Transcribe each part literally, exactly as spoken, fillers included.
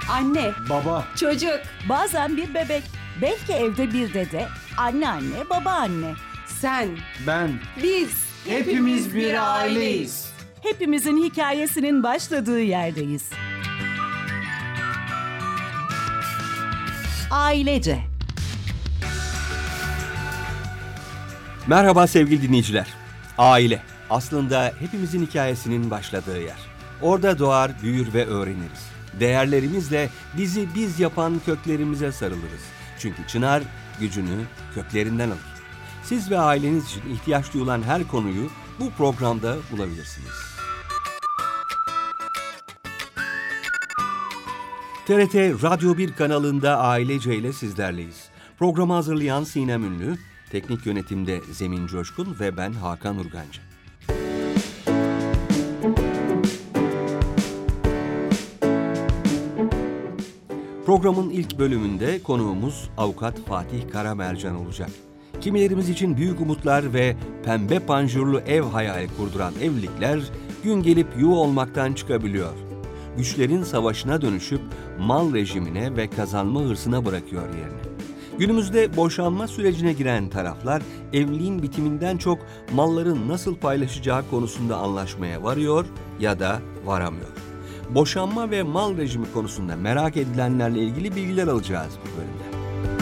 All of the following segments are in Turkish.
Anne, Baba. çocuk. Bazen bir bebek, belki evde bir dede, anneanne, babaanne. Sen, Ben. biz. Hepimiz bir aileyiz. Hepimizin hikayesinin başladığı yerdeyiz. Ailece. Merhaba sevgili dinleyiciler. Aile aslında hepimizin hikayesinin başladığı yer. Orada doğar, büyür ve öğreniriz. Değerlerimizle bizi biz yapan köklerimize sarılırız. Çünkü çınar gücünü köklerinden alır. Siz ve aileniz için ihtiyaç duyulan her konuyu bu programda bulabilirsiniz. T R T Radyo bir kanalında Ailece ile sizlerleyiz. Programı hazırlayan Sinem Ünlü, teknik yönetimde Zemin Coşkun ve ben Hakan Urgancı. Programın ilk bölümünde konuğumuz Avukat Fatih Karamercan olacak. Kimilerimiz için büyük umutlar ve pembe panjurlu ev hayali kurduran evlilikler gün gelip yuva olmaktan çıkabiliyor. Güçlerin savaşına dönüşüp mal rejimine ve kazanma hırsına bırakıyor yerini. Günümüzde boşanma sürecine giren taraflar evliliğin bitiminden çok malların nasıl paylaşacağı konusunda anlaşmaya varıyor ya da varamıyor. Boşanma ve mal rejimi konusunda merak edilenlerle ilgili bilgiler alacağız bu bölümde.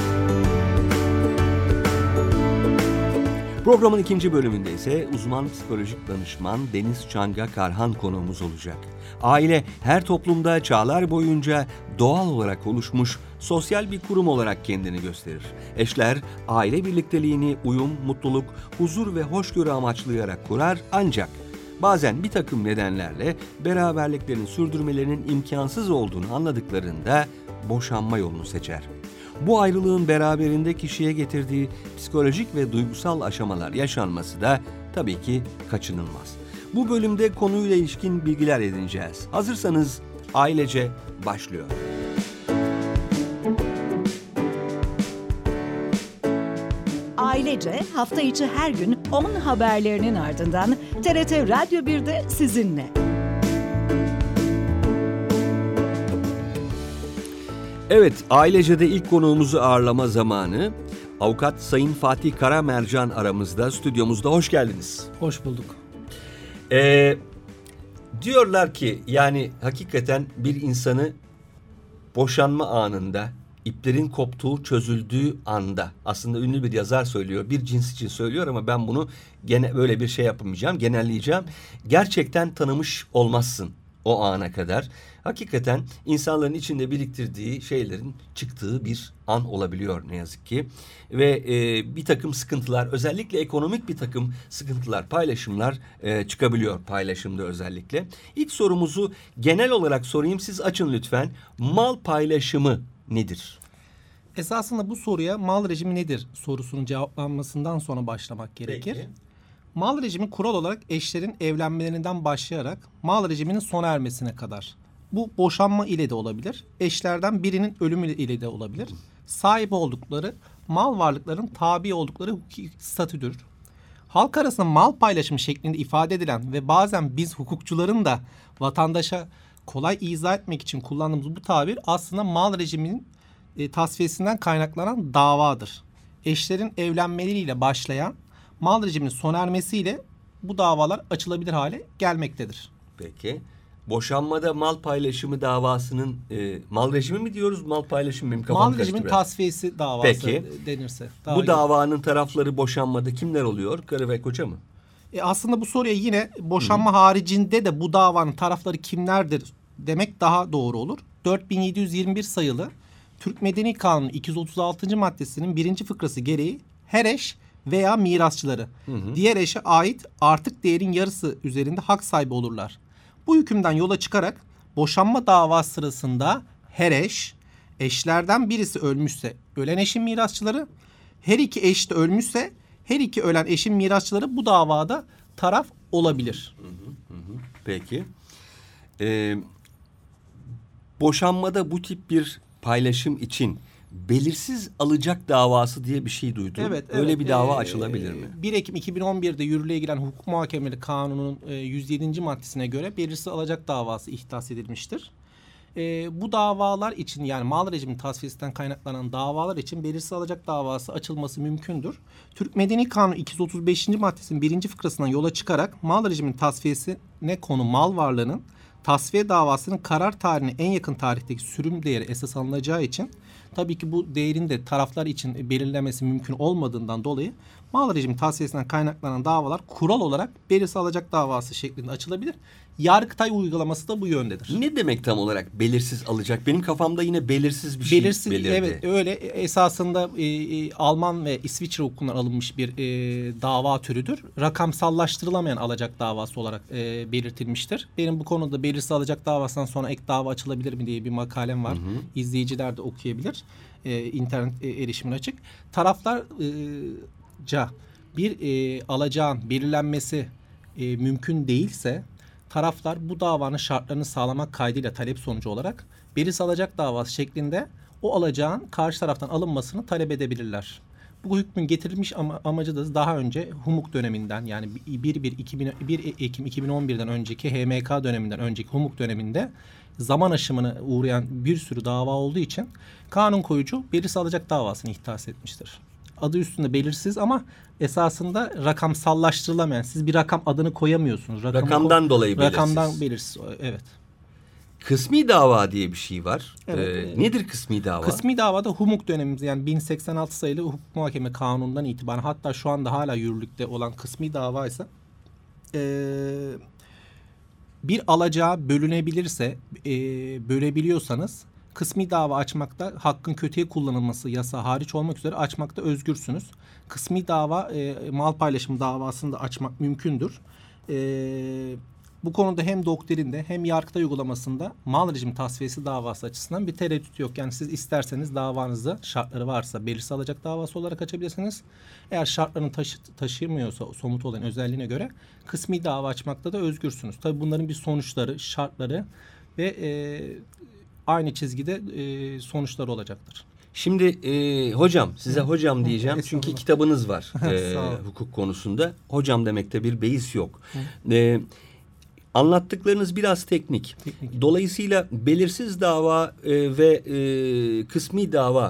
Programın ikinci bölümünde ise uzman psikolojik danışman Deniz Çanga Karhan konuğumuz olacak. Aile her toplumda çağlar boyunca doğal olarak oluşmuş sosyal bir kurum olarak kendini gösterir. Eşler aile birlikteliğini uyum, mutluluk, huzur ve hoşgörü amaçlayarak kurar ancak bazen bir takım nedenlerle beraberliklerini sürdürmelerinin imkansız olduğunu anladıklarında boşanma yolunu seçer. Bu ayrılığın beraberinde kişiye getirdiği psikolojik ve duygusal aşamalar yaşanması da tabii ki kaçınılmaz. Bu bölümde konuyla ilişkin bilgiler edineceğiz. Hazırsanız Ailece başlıyor. Ailece hafta içi her gün on haberlerinin ardından T R T Radyo birde sizinle. Evet, Ailece'de ilk konuğumuzu ağırlama zamanı. Avukat Sayın Fatih Karamercan aramızda, stüdyomuzda. Hoş geldiniz. Hoş bulduk. Ee, diyorlar ki yani hakikaten bir insanı boşanma anında, iplerin koptuğu, çözüldüğü anda, aslında ünlü bir yazar söylüyor, bir cins için söylüyor ama ben bunu gene böyle bir şey yapamayacağım, genelleyeceğim. Gerçekten tanımış olmazsın o ana kadar. Hakikaten insanların içinde biriktirdiği şeylerin çıktığı bir an olabiliyor ne yazık ki. Ve e, bir takım sıkıntılar, özellikle ekonomik bir takım sıkıntılar, paylaşımlar e, çıkabiliyor paylaşımda özellikle. İlk sorumuzu genel olarak sorayım, siz açın lütfen. Mal paylaşımı nedir? Esasında bu soruya mal rejimi nedir sorusunun cevaplanmasından sonra başlamak gerekir. Peki. Mal rejimi kural olarak eşlerin evlenmelerinden başlayarak mal rejiminin sona ermesine kadar. Bu boşanma ile de olabilir, eşlerden birinin ölümü ile de olabilir. Sahip oldukları mal varlıkların tabi oldukları hukuki statüdür. Halk arasında mal paylaşımı şeklinde ifade edilen ve bazen biz hukukçuların da vatandaşa kolay izah etmek için kullandığımız bu tabir aslında mal rejiminin e, tasfiyesinden kaynaklanan davadır. Eşlerin evlenmeleriyle başlayan mal rejiminin sona ermesiyle bu davalar açılabilir hale gelmektedir. Peki. Boşanmada mal paylaşımı davasının e, mal rejimi mi diyoruz, mal paylaşımı mı? Kafam Mal rejimin tasfiyesi davası Peki. denirse. Bu davanın tarafları boşanmada kimler oluyor? Karı ve koca mı? E aslında bu soruya yine boşanma Hı. haricinde de bu davanın tarafları kimlerdir demek daha doğru olur. dört bin yedi yüz yirmi bir sayılı Türk Medeni Kanunu iki yüz otuz altıncı maddesinin birinci fıkrası gereği her eş veya mirasçıları hı hı. diğer eşe ait artık değerin yarısı üzerinde hak sahibi olurlar. Bu hükümden yola çıkarak boşanma davası sırasında her eş, eşlerden birisi ölmüşse ölen eşin mirasçıları, her iki eş de ölmüşse her iki ölen eşin mirasçıları bu davada taraf olabilir. Hı hı hı. Peki. Ee, boşanmada bu tip bir paylaşım için belirsiz alacak davası diye bir şey duydum. Evet, Öyle evet. bir dava ee, açılabilir mi? bir Ekim iki bin on birde yürürlüğe giren hukuk muhakemeleri kanununun yüz yedinci maddesine göre belirsiz alacak davası ihdas edilmiştir. E, bu davalar için, yani mal rejimi tasfiyesinden kaynaklanan davalar için belirsiz alacak davası açılması mümkündür. Türk Medeni Kanunu iki yüz otuz beşinci maddesinin birinci fıkrasından yola çıkarak mal rejiminin tasfiyesine konu mal varlığının tasfiye davasının karar tarihine en yakın tarihteki sürüm değeri esas alınacağı için, tabii ki bu değerin de taraflar için belirlemesi mümkün olmadığından dolayı mal rejimi tasfiyesinden kaynaklanan davalar kural olarak belirsiz alacak davası şeklinde açılabilir. Yargıtay uygulaması da bu yöndedir. Ne demek tam olarak belirsiz alacak? Benim kafamda yine belirsiz bir şey Belirsiz, belirdi. evet öyle. Esasında e, e, Alman ve İsviçre hukukundan alınmış bir e, dava türüdür. Rakamsallaştırılamayan alacak davası olarak e, belirtilmiştir. Benim bu konuda belirsiz alacak davasından sonra ek dava açılabilir mi diye bir makalem var. Hı hı. İzleyiciler de okuyabilir. E, internet e, erişimine açık. Taraflarca e, bir e, alacağın belirlenmesi e, mümkün değilse, taraflar bu davanın şartlarını sağlamak kaydıyla talep sonucu olarak belirsiz alacak davası şeklinde o alacağın karşı taraftan alınmasını talep edebilirler. Bu hükmün getirilmiş ama, amacı da daha önce Humuk döneminden, yani bir Ekim iki bin on birden önceki H M K döneminden önceki Humuk döneminde zaman aşımına uğrayan bir sürü dava olduğu için kanun koyucu belirsiz alacak davasını ihdas etmiştir. Adı üstünde belirsiz ama esasında rakamsallaştırılamayan. Siz bir rakam adını koyamıyorsunuz. Rakamı Rakamdan ko- dolayı belirsiz. Rakamdan belirsiz. Evet. Kısmi dava diye bir şey var. Evet. Ee, nedir kısmi dava? Kısmi davada Humuk dönemimiz, yani bin seksen altı sayılı hukuk muhakeme kanunundan itibaren, hatta şu anda hala yürürlükte olan kısmi dava ise ee, bir alacağı bölünebilirse, e, bölebiliyorsanız kısmi dava açmakta, hakkın kötüye kullanılması yasağı hariç olmak üzere açmakta özgürsünüz. Kısmi dava e, mal paylaşımı davasını da açmak mümkündür. E, bu konuda hem doktrinde hem Yargıtay uygulamasında mal rejimi tasfiyesi davası açısından bir tereddüt yok. Yani siz isterseniz davanızı, şartları varsa belirsiz alacak davası olarak açabilirsiniz. Eğer şartlarını taşı, taşımıyorsa somut olan özelliğine göre kısmi dava açmakta da özgürsünüz. Tabii bunların bir sonuçları, şartları ve e, aynı çizgide e, sonuçları olacaktır. Şimdi e, hocam, size hocam diyeceğim çünkü kitabınız var e, hukuk konusunda. Hocam demekte bir beis yok. E, anlattıklarınız biraz teknik. teknik. Dolayısıyla belirsiz dava e, ve e, kısmi dava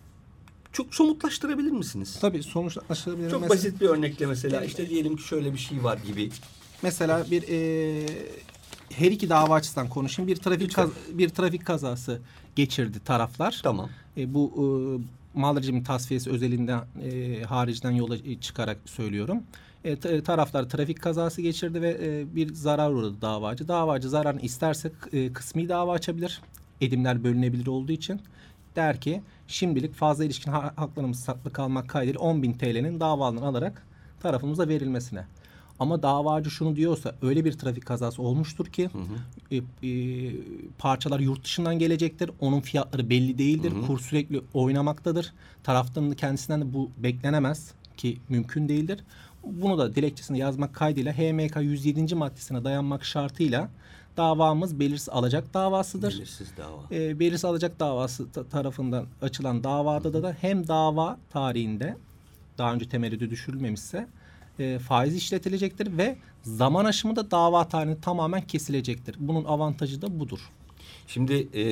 çok somutlaştırabilir misiniz? Tabii somutlaştırabilirim. Çok mesela, basit bir örnekle mesela işte diyelim ki şöyle bir şey var gibi. Mesela bir e, her iki dava açısından konuşayım. Bir trafik kaz, bir trafik kazası geçirdi taraflar. Tamam. E, bu e, mal rejimi tasfiyesi özelinden e, haricden yola çıkarak söylüyorum. E, t- taraflar trafik kazası geçirdi ve e, bir zarar uğradı davacı. Davacı zararını isterse e, kısmi dava açabilir. Edimler bölünebilir olduğu için. Der ki şimdilik fazla ilişkin ha- haklarımız saklı kalmak kaydıyla on bin T L'nin davalarını alarak tarafımıza verilmesine. Ama davacı şunu diyorsa, öyle bir trafik kazası olmuştur ki hı hı. E, e, parçalar yurt dışından gelecektir. Onun fiyatları belli değildir. Hı hı. Kur sürekli oynamaktadır. Taraftarının kendisinden de bu beklenemez ki mümkün değildir. Bunu da dilekçesine yazmak kaydıyla H M K yüz yedinci maddesine dayanmak şartıyla davamız belirsiz alacak davasıdır. Belirsiz dava. E, belirsiz alacak davası ta- tarafından açılan davada hı hı. da hem dava tarihinde daha önce temerrüdü düşürülmemişse E, faiz işletilecektir ve zaman aşımı da dava tarihinde tamamen kesilecektir. Bunun avantajı da budur. Şimdi e,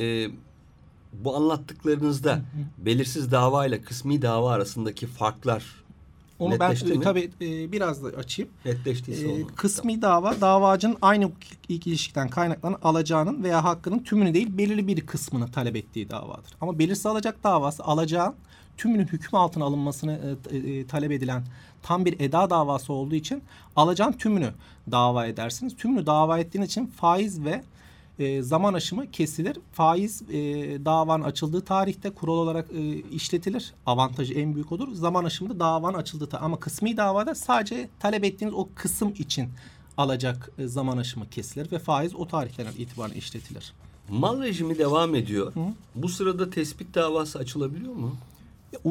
bu anlattıklarınızda hı hı. belirsiz dava ile kısmi dava arasındaki farklar onu netleşti ben mi? tabii e, biraz da açayım. Netleştiyse E, onu. kısmi dava, davacının aynı ilk ilişkiden kaynaklanan alacağının veya hakkının tümünü değil belirli bir kısmını talep ettiği davadır. Ama belirsiz alacak davası alacağın tümünün hüküm altına alınmasını e, e, talep edilen tam bir eda davası olduğu için alacağın tümünü dava edersiniz. Tümünü dava ettiğiniz için faiz ve e, zaman aşımı kesilir. Faiz e, davanın açıldığı tarihte kural olarak e, işletilir. Avantajı en büyük odur. Zaman aşımı da davanın açıldığı tarih. Ama kısmi davada sadece talep ettiğiniz o kısım için alacak e, zaman aşımı kesilir ve faiz o tarihlerden itibaren işletilir. Mal rejimi devam ediyor. Hı? Bu sırada tespit davası açılabiliyor mu? E,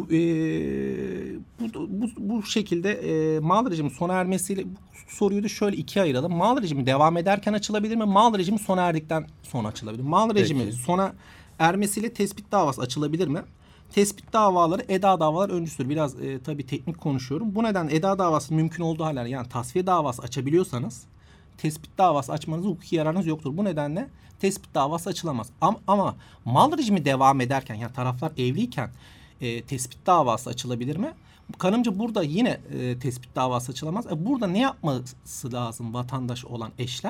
bu, bu, bu şekilde e, mal rejimi sona ermesiyle bu soruyu da şöyle ikiye ayıralım. Mal rejimi devam ederken açılabilir mi? Mal rejimi sona erdikten sonra açılabilir mi? Mal rejimi Peki. sona ermesiyle tespit davası açılabilir mi? Tespit davaları eda davalar öncüsüdür. Biraz e, tabii teknik konuşuyorum. Bu nedenle eda davası mümkün olduğu halde, yani tasfiye davası açabiliyorsanız tespit davası açmanıza hukuki yararınız yoktur. Bu nedenle tespit davası açılamaz. Ama, ama mal rejimi devam ederken, yani taraflar evliyken e, tespit davası açılabilir mi? Kanımca burada yine e, tespit davası açılamaz. E, burada ne yapması lazım vatandaş olan eşler?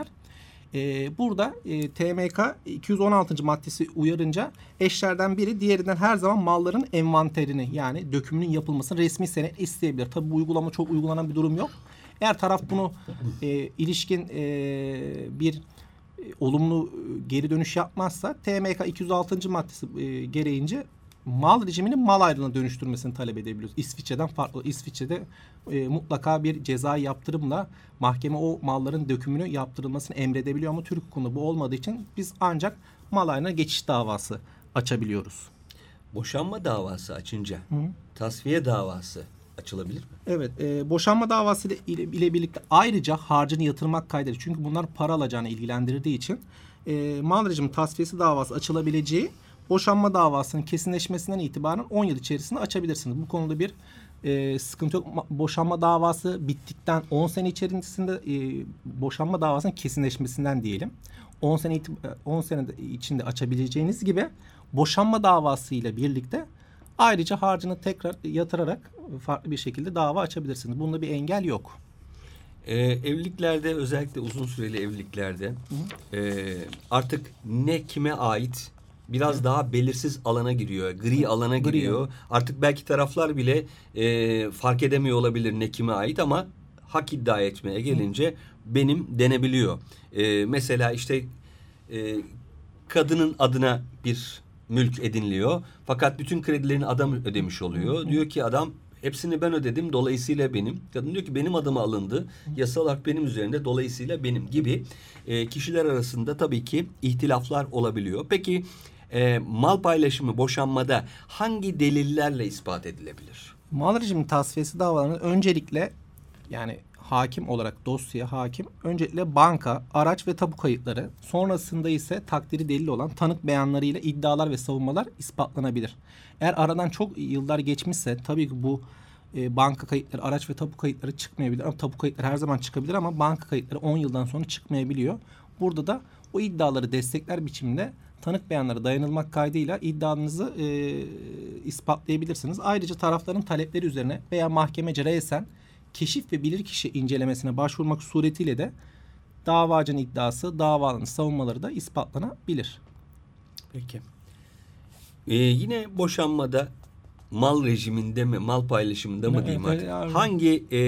E, burada e, T M K iki yüz on altıncı maddesi uyarınca eşlerden biri diğerinden her zaman malların envanterini, yani dökümünün yapılmasını resmi senet isteyebilir. Tabii bu uygulama çok uygulanan bir durum yok. Eğer taraf bunu e, ilişkin e, bir e, olumlu geri dönüş yapmazsa T M K iki yüz altıncı maddesi e, gereğince mal rejimini mal ayrılığına dönüştürmesini talep edebiliyoruz. İsviçre'den farklı. İsviçre'de e, mutlaka bir cezai yaptırımla mahkeme o malların dökümünü yaptırılmasını emredebiliyor ama Türk hukukunda bu olmadığı için biz ancak mal ayrılığına geçiş davası açabiliyoruz. Boşanma davası açınca Hı. tasfiye davası açılabilir mi? Evet. E, boşanma davası ile, ile birlikte ayrıca harcını yatırmak kaydedilir. Çünkü bunlar para alacağını ilgilendirdiği için e, mal rejimi tasfiyesi davası açılabileceği boşanma davasının kesinleşmesinden itibaren on yıl içerisinde açabilirsiniz. Bu konuda bir e, sıkıntı yok. Boşanma davası bittikten on sene içerisinde e, boşanma davasının kesinleşmesinden diyelim. on sene on sene içinde açabileceğiniz gibi boşanma davası ile birlikte ayrıca harcını tekrar yatırarak farklı bir şekilde dava açabilirsiniz. Bunda bir engel yok. Ee, evliliklerde, özellikle uzun süreli evliliklerde e, artık ne kime ait biraz evet. daha belirsiz alana giriyor. Gri alana gri giriyor. Yani. Artık belki taraflar bile e, fark edemiyor olabilir ne kime ait ama hak iddia etmeye gelince Hı. benim denebiliyor. E, mesela işte e, kadının adına bir mülk ediniliyor. Fakat bütün kredilerini adam ödemiş oluyor. Hı. Diyor ki adam hepsini ben ödedim, dolayısıyla benim. Kadın diyor ki benim adıma alındı. Yasal olarak benim üzerinde, dolayısıyla benim gibi e, kişiler arasında tabii ki ihtilaflar olabiliyor. Peki e, mal paylaşımı boşanmada hangi delillerle ispat edilebilir? Mal rejimi tasfiyesi davalarında öncelikle, yani hakim olarak dosya hakim öncelikle banka, araç ve tapu kayıtları, sonrasında ise takdiri delil olan tanık beyanlarıyla iddialar ve savunmalar ispatlanabilir. Eğer aradan çok yıllar geçmişse tabii ki bu e, banka kayıtları, araç ve tapu kayıtları çıkmayabilir. Ama tapu kayıtları her zaman çıkabilir ama banka kayıtları on yıldan sonra çıkmayabiliyor. Burada da o iddiaları destekler biçimde tanık beyanlara dayanılmak kaydıyla iddianızı e, ispatlayabilirsiniz. Ayrıca tarafların talepleri üzerine veya mahkemece reysen keşif ve bilirkişi incelemesine başvurmak suretiyle de davacının iddiası, davanın savunmaları da ispatlanabilir. Peki. Ee, yine boşanmada mal rejiminde mi, mal paylaşımında mı diyeyim evet, artık? Hangi e,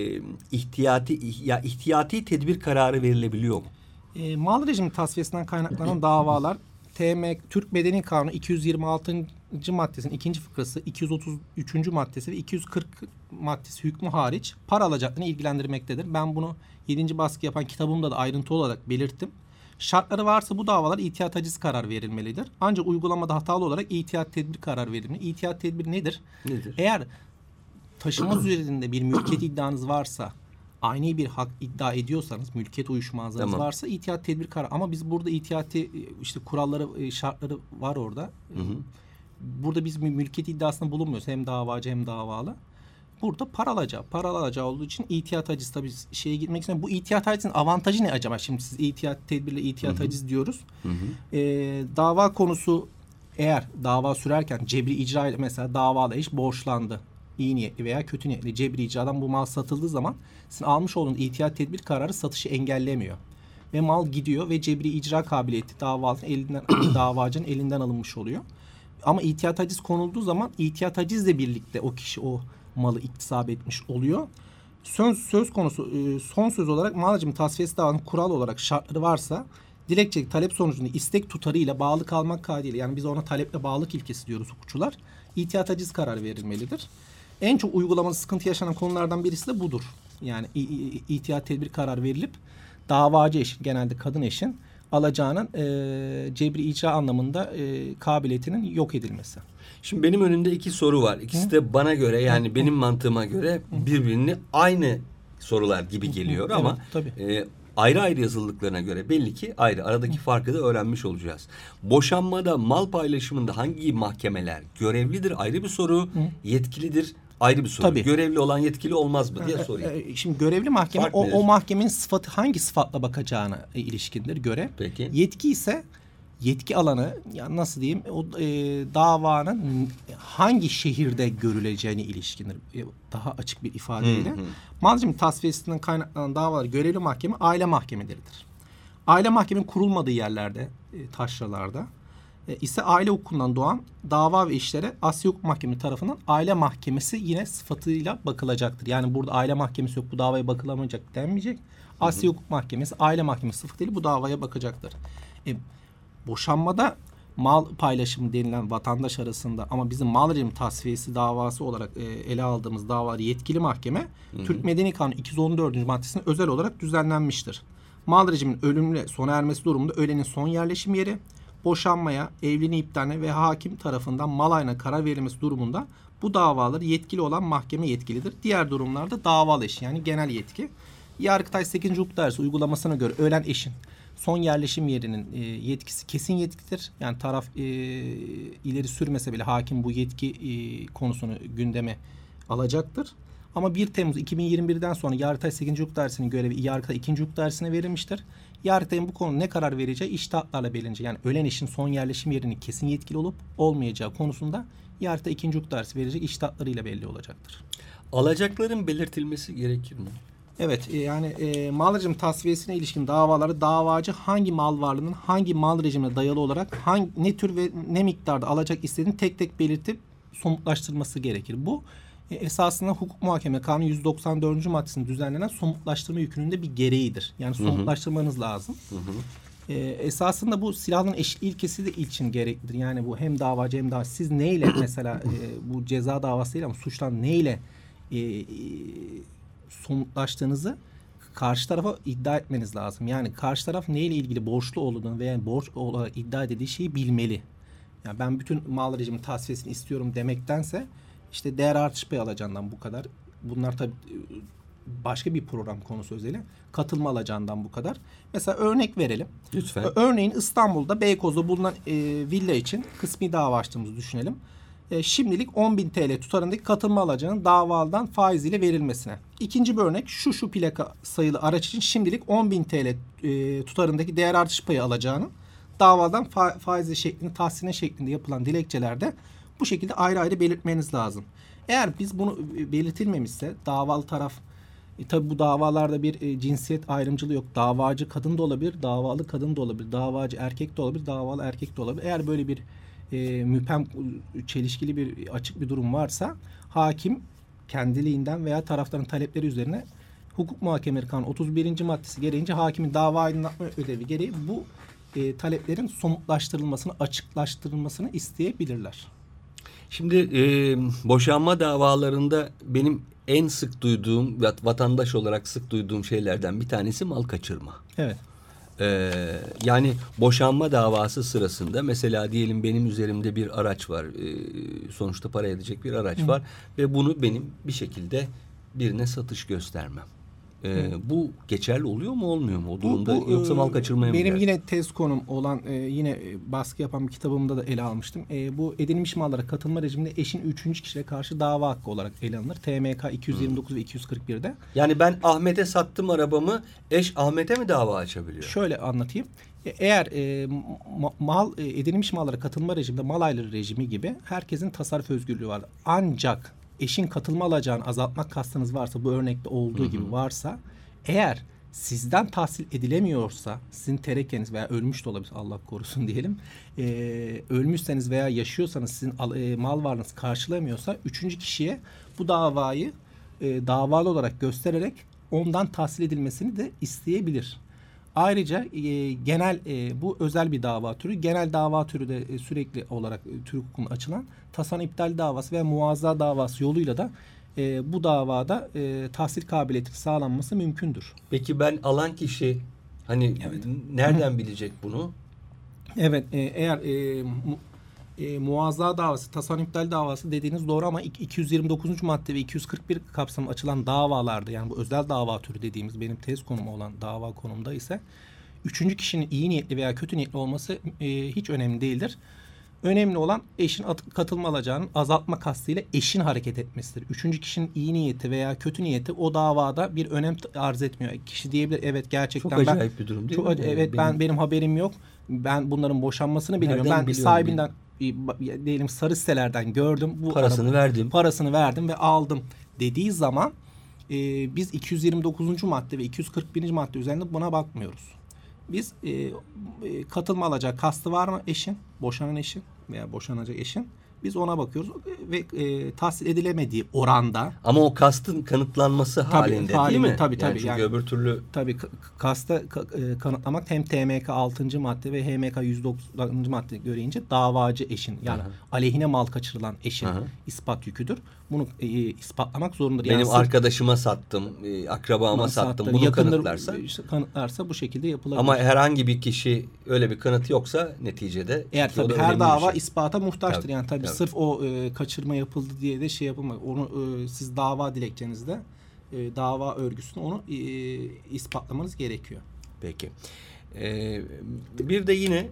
ihtiyati ya ihtiyati tedbir kararı verilebiliyor mu? E, mal rejimi tasfiyesinden kaynaklanan davalar T M Türk Medeni Kanunu iki yüz yirmi altıncı maddesinin ikinci fıkrası, iki yüz otuz üçüncü maddesi ve iki yüz kırk maddesi hükmü hariç para alacaklarını ilgilendirmektedir. Ben bunu yedinci baskı yapan kitabımda da ayrıntı olarak belirttim. Şartları varsa bu davalar ihtiyat haciz karar verilmelidir. Ancak uygulamada hatalı olarak ihtiyat tedbir karar verilmeli. İhtiyat tedbir nedir? Nedir? Eğer taşıma üzerinde bir mülkiyet iddianız varsa, aynı bir hak iddia ediyorsanız, mülkiyet uyuşmazlığınız tamam. varsa ihtiyat tedbir karar. Ama biz burada ihtiyati işte kuralları, şartları var orada. Hı hı. Burada biz mülkiyet iddiasında bulunmuyoruz. Hem davacı hem davalı. Burada para alacağı, para alacağı olduğu için ihtiyat haciz, tabii şeye gitmek için. Bu ihtiyat hacizin avantajı ne acaba? Şimdi siz ihtiyat tedbirle ihtiyat hı hı. haciz diyoruz. Hı hı. Ee, dava konusu, eğer dava sürerken cebri icra ile mesela davalı eş borçlandı. İyi niyetli veya kötü niyetli cebri icradan bu mal satıldığı zaman sizin almış olduğunuz ihtiyat tedbir kararı satışı engellemiyor. Ve mal gidiyor ve cebri icra kabiliyeti davalının elinden, davacının elinden alınmış oluyor. Ama ihtiyat haciz konulduğu zaman ihtiyat hacizle birlikte o kişi o malı iktisap etmiş oluyor. Söz, söz konusu son söz olarak mal rejimi tasfiyesi davanın kural olarak şartları varsa dilekçe talep sonucunda istek tutarıyla bağlı kalmak kaydıyla, yani biz ona taleple bağlılık ilkesi diyoruz hukukçular, ihtiyat haciz kararı verilmelidir. En çok uygulamada sıkıntı yaşanan konulardan birisi de budur. Yani ihtiyat tedbir kararı verilip davacı eşin, genelde kadın eşin alacağının e, cebri icra anlamında e, kabiliyetinin yok edilmesi. Şimdi benim önümde iki soru var. İkisi Hı? de bana göre, yani Hı? benim mantığıma göre birbirini aynı sorular gibi geliyor Hı? ama evet, tabii. E, ayrı ayrı yazıldıklarına göre belli ki ayrı. Aradaki Hı. farkı da öğrenmiş olacağız. Boşanmada mal paylaşımında hangi mahkemeler görevlidir? Ayrı bir soru. Hı. Yetkilidir. ayrı bir soru. Tabii. Görevli olan yetkili olmaz mı diye sorayım. E, Şimdi görevli mahkeme Fark o, nedir? o mahkemenin sıfatı hangi sıfatla bakacağına e, ilişkindir görev. Peki. Yetki ise yetki alanı, ya nasıl diyeyim, o e, davanın hangi şehirde görüleceğine ilişkindir. E, daha açık bir ifadeyle. Hı hı. Mal cimri tasfiyesinden kaynaklanan davalar görevli mahkeme aile mahkemeleridir. Aile mahkemenin kurulmadığı yerlerde, e, taşralarda e, ise aile hukukundan doğan dava ve işlere Asya Hukuk Mahkemesi tarafından aile mahkemesi yine sıfatıyla bakılacaktır. Yani burada aile mahkemesi yok, bu davaya bakılamayacak denmeyecek. Asya Hukuk Mahkemesi aile mahkemesi sıfatıyla bu davaya bakacaktır. E, boşanmada mal paylaşımı denilen vatandaş arasında ama bizim mal rejimi tasfiyesi davası olarak e, ele aldığımız davaları yetkili mahkeme hı hı. Türk Medeni Kanunu iki yüz on dördüncü maddesine özel olarak düzenlenmiştir. Mal rejiminin ölümle sona ermesi durumunda ölenin son yerleşim yeri, boşanmaya, evliliğin iptaline ve hakim tarafından mal ayrına karar verilmesi durumunda bu davaları yetkili olan mahkeme yetkilidir. Diğer durumlarda davalı eş yani genel yetki. Yargıtay sekizinci Hukuk Dairesi uygulamasına göre ölen eşin son yerleşim yerinin e, yetkisi kesin yetkidir. Yani taraf e, ileri sürmese bile hakim bu yetki e, konusunu gündeme alacaktır. Ama bir Temmuz iki bin yirmi birden sonra Yargıtay sekizinci Hukuk Dairesi'nin görevi Yargıtay ikinci Hukuk Dairesi'ne verilmiştir. Yargıtay'ın bu konuda ne karar vereceği içtihatlarla belirlenecek. Yani ölen eşin son yerleşim yerinin kesin yetkili olup olmayacağı konusunda Yargıtay ikinci Hukuk Dairesi verecek içtihatlarıyla belli olacaktır. Alacakların belirtilmesi gerekir mi? Evet, e, yani e, mal rejimi tasfiyesine ilişkin davaları davacı hangi mal varlığının hangi mal rejimine dayalı olarak hangi ne tür ve ne miktarda alacak istediğini tek tek belirtip somutlaştırması gerekir. Bu e, esasında hukuk muhakeme kanunu yüz doksan dördüncü maddesinde düzenlenen somutlaştırma yükünün de bir gereğidir. Yani somutlaştırmanız hı hı. lazım. Hı hı. E, esasında bu silahların eşit ilkesi de için gereklidir. Yani bu hem davacı hem davacı siz neyle mesela e, bu ceza davası değil ama suçtan neyle e, e, somutlaştığınızı karşı tarafa iddia etmeniz lazım. Yani karşı taraf neyle ilgili borçlu olduğunu veya borç olarak iddia edildiği şeyi bilmeli. Yani ben bütün mal rejimi tasfiyesini istiyorum demektense işte değer artış payı alacağından bu kadar. Bunlar tabii başka bir program konusu özeli. Katılma alacağından bu kadar. Mesela örnek verelim. Lütfen. Örneğin İstanbul'da Beykoz'da bulunan e, villa için kısmi dava açtığımızı düşünelim. E, şimdilik on bin T L tutarındaki katılma alacağının davadan faiziyle verilmesine. İkinci bir örnek şu şu plaka sayılı araç için şimdilik on bin T L e, tutarındaki değer artış payı alacağının davadan fa- faizi şeklinde tahsine şeklinde yapılan dilekçelerde bu şekilde ayrı ayrı belirtmeniz lazım. Eğer biz bunu belirtilmemişse davalı taraf e, tabi bu davalarda bir e, cinsiyet ayrımcılığı yok. Davacı kadın da olabilir, davalı kadın da olabilir, davacı erkek de olabilir, davalı erkek de olabilir. Eğer böyle bir e, müphem çelişkili bir açık bir durum varsa hakim kendiliğinden veya tarafların talepleri üzerine hukuk muhakemeleri kanunu otuz birinci maddesi gereğince hakimin dava aydınlatma ödevi gereği bu e, taleplerin somutlaştırılmasını, açıklaştırılmasını isteyebilirler. Şimdi e, boşanma davalarında benim en sık duyduğum, vatandaş olarak sık duyduğum şeylerden bir tanesi mal kaçırma. Evet. Ee, yani boşanma davası sırasında mesela diyelim benim üzerimde bir araç var. Ee, sonuçta para edecek bir araç Hı. var. Ve bunu benim bir şekilde birine satış göstermem. Ee, bu geçerli oluyor mu olmuyor mu o durumda bu, bu, yoksa mal kaçırmaya mı benim gider? yine tez konum olan e, yine baskı yapan bir kitabımda da ele almıştım. E, bu edinilmiş mallara katılma rejiminde eşin üçüncü kişiye karşı dava hakkı olarak ele alınır. T M K iki yüz yirmi dokuz hmm. ve iki yüz kırk bir'de. Yani ben Ahmet'e sattım arabamı, eş Ahmet'e mi dava açabiliyor? Şöyle anlatayım. E, eğer e, mal e, edinilmiş mallara katılma rejiminde mal ayrılığı rejimi gibi herkesin tasarruf özgürlüğü var. Ancak eşin katılma alacağını azaltmak kastınız varsa, bu örnekte olduğu hı hı. gibi varsa, eğer sizden tahsil edilemiyorsa, sizin terekeniz veya ölmüş de olabilir, Allah korusun diyelim, e, ölmüşseniz veya yaşıyorsanız sizin e, mal varlığınız karşılamıyorsa, üçüncü kişiye bu davayı e, davalı olarak göstererek ondan tahsil edilmesini de isteyebilir. Ayrıca e, genel e, bu özel bir dava türü. Genel dava türü de e, sürekli olarak e, Türk hukukunda açılan tasan iptal davası ve muazza davası yoluyla da e, bu davada e, tahsil kabiliyeti sağlanması mümkündür. Peki ben alan kişi hani evet. nereden Hı. bilecek bunu? Evet, e, eğer e, mu, e, muazza davası, tasan iptal davası dediğiniz doğru ama iki yüz yirmi dokuzuncu madde ve iki yüz kırk bir kapsamında açılan davalarda, yani bu özel dava türü dediğimiz benim tez konumu olan dava konumda ise üçüncü kişinin iyi niyetli veya kötü niyetli olması e, hiç önemli değildir. Önemli olan eşin at- katılma alacağının azaltma kastıyla eşin hareket etmesidir. Üçüncü kişinin iyi niyeti veya kötü niyeti o davada bir önem t- arz etmiyor. Kişi diyebilir evet gerçekten Çok ben acayip bir durum değil çok mi? ac- evet Benim- ben benim haberim yok. Ben bunların boşanmasını bilmiyorum. Nereden Ben biliyorum sahibinden e, diyelim sarı sitelerden gördüm. Bu Parasını araba- verdim. Parasını verdim ve aldım dediği zaman e, biz iki yüz yirmi dokuzuncu madde ve iki yüz kırk birinci madde üzerinde buna bakmıyoruz. Biz e, e, katılma alacak kastı var mı eşin, boşanan eşin veya boşanacak eşin? Biz ona bakıyoruz ve e, tahsil edilemediği oranda Ama o kastın kanıtlanması Tabii, halinde değil halinde, mi? tabii, Yani tabii. çünkü Yani- öbür türlü tabii k- kasta ka- e, kanıtlamak hem T M K altıncı madde ve H M K yüz doksanıncı madde göreyince davacı eşin yani Aha. aleyhine mal kaçırılan eşin Aha. ispat yüküdür. Bunu e, ispatlamak zorundadır. benim sırf arkadaşıma sattım, e, akrabama sattım. sattı, Bunu yakındır- kanıtlarsa. işte kanıtlarsa bu şekilde yapılabilir. Ama herhangi bir kişi öyle bir kanıt yoksa neticede Eğer ki o da tabii her önemli bir dava şey. ispata muhtaçtır. Tabii, yani tabii, tabii. sırf o e, kaçırma yapıldı diye de şey yapılmaz. Onu e, siz dava dilekçenizde e, dava örgüsünü onu e, ispatlamanız gerekiyor. Peki. Ee, bir de yine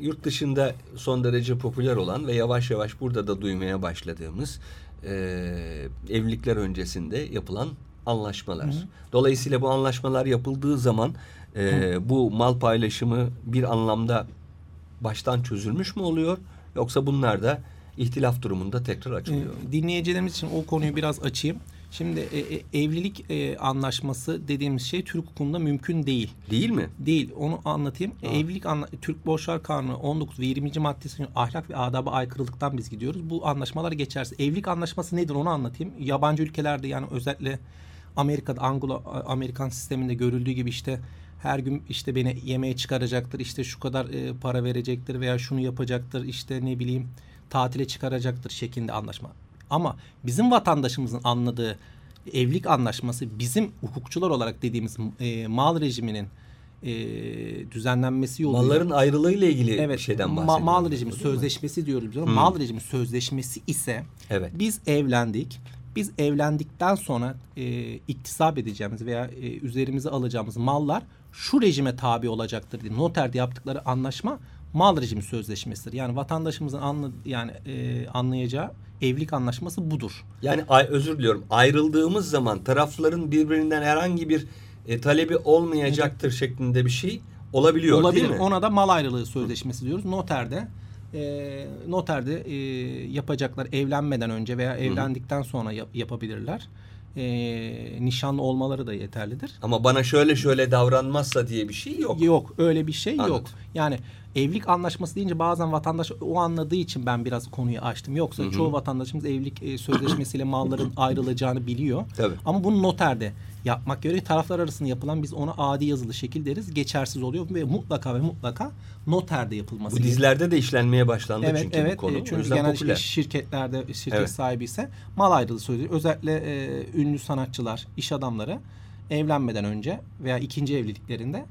yurt dışında son derece popüler olan ve yavaş yavaş burada da duymaya başladığımız e, evlilikler öncesinde yapılan anlaşmalar. Hı hı. Dolayısıyla bu anlaşmalar yapıldığı zaman e, bu mal paylaşımı bir anlamda baştan çözülmüş mü oluyor? Yoksa bunlar da ihtilaf durumunda tekrar açılıyor mu? E, dinleyicilerimiz için o konuyu biraz açayım. Şimdi e, e, evlilik e, anlaşması dediğimiz şey Türk hukukunda mümkün değil. Değil mi? Değil. Onu anlatayım. Ha. Evlilik anla- Türk Borçlar Kanunu on dokuz ve yirminci maddesi ahlak ve adaba aykırılıktan biz gidiyoruz. Bu anlaşmalar geçersiz. Evlilik anlaşması nedir onu anlatayım. Yabancı ülkelerde yani özellikle Amerika'da Anglo Amerikan sisteminde görüldüğü gibi işte her gün işte beni yemeğe çıkaracaktır. İşte şu kadar e, para verecektir veya şunu yapacaktır. İşte ne bileyim tatile çıkaracaktır şeklinde anlaşma. Ama bizim vatandaşımızın anladığı evlilik anlaşması bizim hukukçular olarak dediğimiz e, mal rejiminin e, düzenlenmesi yoluyla Malların ayrılığıyla ilgili bir evet, şeyden ma- bahsediyoruz. mal rejimi değil mi? sözleşmesi diyoruz biz ona. Hmm. Mal rejimi sözleşmesi ise Evet. biz evlendik. Biz evlendikten sonra e, iktisap edeceğimiz veya e, üzerimize alacağımız mallar şu rejime tabi olacaktır diye noterde yaptıkları anlaşma mal rejimi sözleşmesidir. Yani vatandaşımızın anla, yani e, anlayacağı evlilik anlaşması budur. Yani ay, özür diliyorum. Ayrıldığımız zaman tarafların birbirinden herhangi bir e, talebi olmayacaktır şeklinde bir şey olabiliyor Olabilir. değil mi? Ona da mal ayrılığı sözleşmesi diyoruz. Noterde e, noterde e, yapacaklar evlenmeden önce veya evlendikten sonra yap- yapabilirler. E, nişanlı olmaları da yeterlidir. Ama bana şöyle şöyle davranmazsa diye bir şey yok. Yok öyle bir şey Anladım. yok. Yani evlilik anlaşması deyince bazen vatandaş o anladığı için ben biraz konuyu açtım. Yoksa Hı hı. çoğu vatandaşımız evlilik e, sözleşmesiyle malların ayrılacağını biliyor. Tabii. Ama bunu noterde yapmak göre taraflar arasında yapılan biz ona adi yazılı şekil deriz. Geçersiz oluyor ve mutlaka ve mutlaka noterde yapılması Bu gerekiyor. dizilerde de işlenmeye başlandı Evet, çünkü evet. bu konu. E, O Çünkü yüzden genelde popüler. şirketlerde şirket Evet. sahibi ise mal ayrılığı söylüyor. Özellikle e, ünlü sanatçılar, iş adamları evlenmeden önce veya ikinci evliliklerinde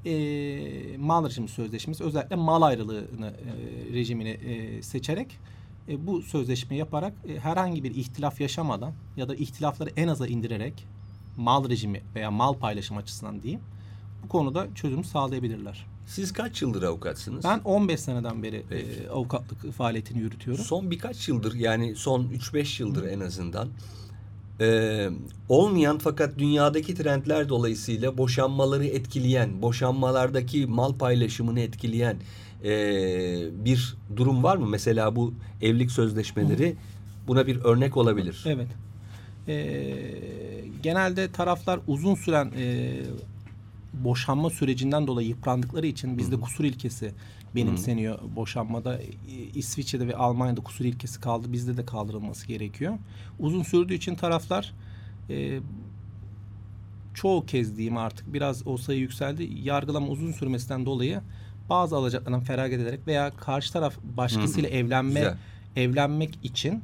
e, mal rejimi sözleşmesi özellikle mal ayrılığını e, rejimini e, seçerek e, bu sözleşmeyi yaparak e, herhangi bir ihtilaf yaşamadan ya da ihtilafları en aza indirerek mal rejimi veya mal paylaşım açısından diyeyim bu konuda çözüm sağlayabilirler. Siz kaç yıldır avukatsınız? Ben on beş seneden beri Peki. e, avukatlık faaliyetini yürütüyorum. Son birkaç yıldır yani son üç beş yıldır en azından e, olmayan fakat dünyadaki trendler dolayısıyla boşanmaları etkileyen, boşanmalardaki mal paylaşımını etkileyen e, bir durum var mı? Mesela bu evlilik sözleşmeleri buna bir örnek olabilir. Evet. Ee, genelde taraflar uzun süren e, boşanma sürecinden dolayı yıprandıkları için bizde kusur ilkesi benimseniyor boşanmada. E, İsviçre'de ve Almanya'da kusur ilkesi kaldı. Bizde de kaldırılması gerekiyor. Uzun sürdüğü için taraflar e, çoğu kez diyeyim artık biraz o sayı yükseldi. Yargılama uzun sürmesinden dolayı bazı alacaklarından feragat ederek veya karşı taraf başkasıyla evlenme Güzel. evlenmek için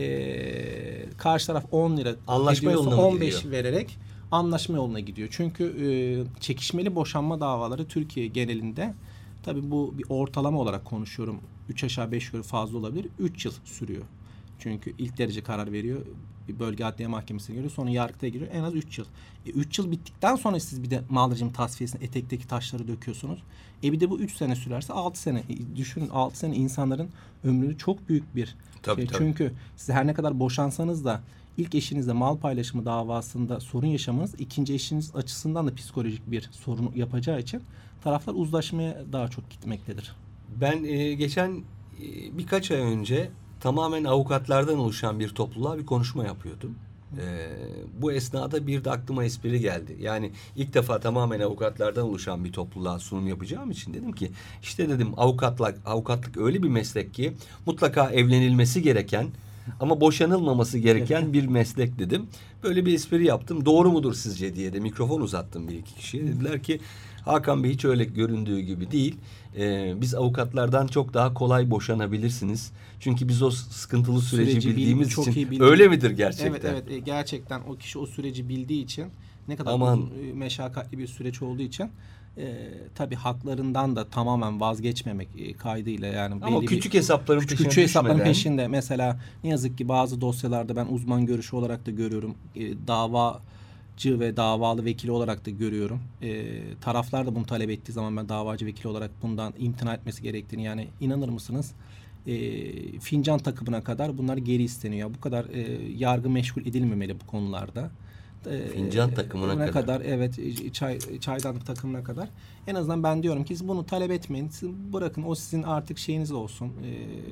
e, karşı taraf on lira Anlaşma ediyorsa yoluna mı on beş gidiyor? vererek anlaşma yoluna gidiyor. Çünkü e, çekişmeli boşanma davaları Türkiye genelinde tabii bu bir ortalama olarak konuşuyorum. üç aşağı beş yukarı fazla olabilir. üç yıl sürüyor. Çünkü ilk derece karar veriyor. Bir bölge adliye mahkemesine giriyor. Sonra yargıtaya giriyor. En az üç yıl. üç yıl bittikten sonra siz bir de mal rejimi tasfiyesine etekteki taşları döküyorsunuz. E bir de bu üç sene sürerse altı sene. E düşünün altı sene insanların ömrünü çok büyük bir Tabii, şey. tabii. Çünkü siz her ne kadar boşansanız da ilk eşinizle mal paylaşımı davasında sorun yaşamanız ikinci eşiniz açısından da psikolojik bir sorun yapacağı için taraflar uzlaşmaya daha çok gitmektedir. Ben e, geçen e, birkaç ay önce tamamen avukatlardan oluşan bir topluluğa bir konuşma yapıyordum. E, bu esnada bir de aklıma espri geldi. Yani ilk defa tamamen avukatlardan oluşan bir topluluğa sunum yapacağım için dedim ki işte dedim avukatlık, avukatlık öyle bir meslek ki mutlaka evlenilmesi gereken ama boşanılmaması gereken bir meslek dedim. Böyle bir espri yaptım. Doğru mudur sizce diye de mikrofon uzattım bir iki kişiye. Dediler ki Hakan Bey hiç öyle göründüğü gibi değil. Ee, biz avukatlardan çok daha kolay boşanabilirsiniz. Çünkü biz o sıkıntılı süreci, Süreci bil- bildiğimiz çok için iyi bildiğimiz- öyle midir gerçekten? Evet evet e, gerçekten o kişi o süreci bildiği için ne kadar Aman. uzun, e, meşakkatli bir süreç olduğu için e, tabii haklarından da tamamen vazgeçmemek e, kaydıyla yani Ama belli küçük bir, hesapların küçük, peşine küçük hesapların düşmeden- peşinde mesela ne yazık ki bazı dosyalarda ben uzman görüşü olarak da görüyorum e, davacı ve davalı vekili olarak da görüyorum. E, taraflar da bunu talep ettiği zaman ben davacı vekili olarak bundan imtina etmesi gerektiğini yani inanır mısınız? E, fincan takımına kadar bunlar geri isteniyor. Bu kadar e, yargı meşgul edilmemeli bu konularda. E, Fincan takımına buna kadar. evet çay çaydanlık takımına kadar. En azından ben diyorum ki siz bunu talep etmeyin. Siz bırakın o sizin artık şeyiniz olsun. E,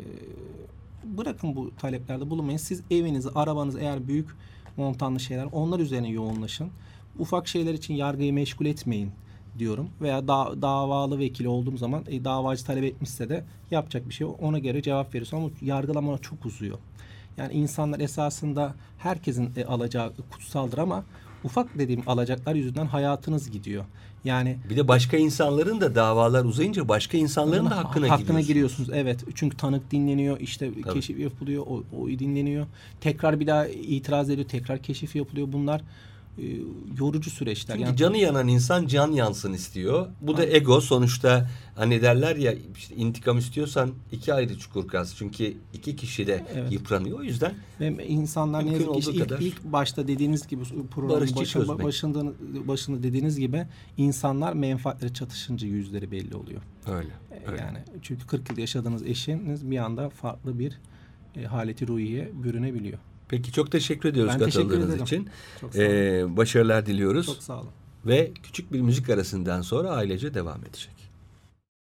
bırakın bu taleplerde bulunmayın. Siz evinizi, arabanızı eğer büyük montanlı şeyler onlar üzerine yoğunlaşın. Ufak şeyler için yargıyı meşgul etmeyin diyorum. Veya da, davalı vekili olduğum zaman e, davacı talep etmişse de yapacak bir şey ona göre cevap veriyorsun ama yargılama çok uzuyor. Yani insanlar esasında herkesin e, alacağı kutsaldır ama ufak dediğim alacaklar yüzünden hayatınız gidiyor. Yani Bir de başka insanların da davalar uzayınca başka insanların da hakkına, hakkına giriyorsunuz. giriyorsunuz. Evet. Çünkü tanık dinleniyor, işte Tabii. keşif yapılıyor, o, o dinleniyor. Tekrar bir daha itiraz ediyor, tekrar keşif yapılıyor. Bunlar e, yorucu süreçler. Çünkü Yani canı yanan insan can yansın istiyor. Bu da ego sonuçta hani derler ya işte intikam istiyorsan iki ayrı çukur kaz. Çünkü iki kişi de Evet. yıpranıyor. O yüzden ve insanlar ne Mümkün yazık ki işte olduğu ilk, kadar ilk başta dediğiniz gibi programın barışçı başında, çözmek. başında, başında dediğiniz gibi insanlar menfaatleri çatışınca yüzleri belli oluyor. öyle. E, öyle. Yani çünkü kırk yıl yaşadığınız eşiniz bir anda farklı bir e, haleti ruhiye bürünebiliyor. Peki çok teşekkür ediyoruz Ben teşekkür katıldığınız ederim. için. Çok sağ olun. Ee, başarılar diliyoruz. Çok sağ olun. Ve küçük bir müzik arasından sonra ailece devam edecek.